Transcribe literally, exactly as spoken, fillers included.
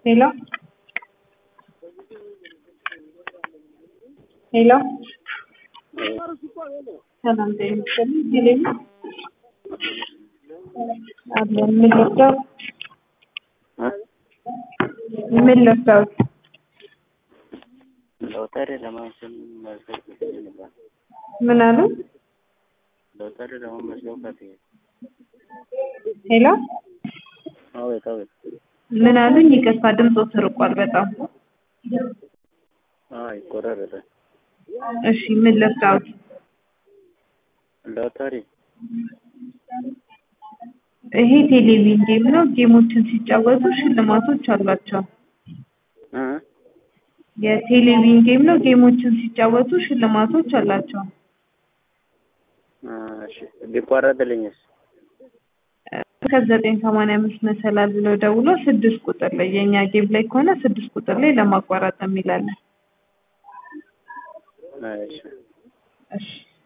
Hello? Hello? ሰላም ጤና ይስጥልኝ። ቴሌቪ አለን። ምን ልርዳው? ምን ልርዳው? ሎተሪ ለማንሰም ማስገብ ይችላል። ምን አሉ? ሎተሪ ለማንሰም ከፊ ሄሎ? አዎ ታው ምን አሉኝ? ይቅርታ ድምጾ ተርቋል በጣም። አይ ቆረረደ። እሺ ምን ልርዳው? ሎተሪ ይሄ ቴሌቪዥን ጌም ነው። ጌሞችን ሲጫወቱ ሽልማቶች አሏቸው። እ የቴሌቪዥን ጌም ነው። ጌሞችን ሲጫወቱ ሽልማቶች አላቸው። እሺ ቢቋረጥልኝስ? ከዘጠኝ ሰማንያ አምስት መሰላል ብለው ደውሎ ስድስት ቁጥር ላይ የኛ ጌም ላይ ከሆነ ስድስት ቁጥር ላይ ለማቋረጥ የሚላለን። እሺ እሺ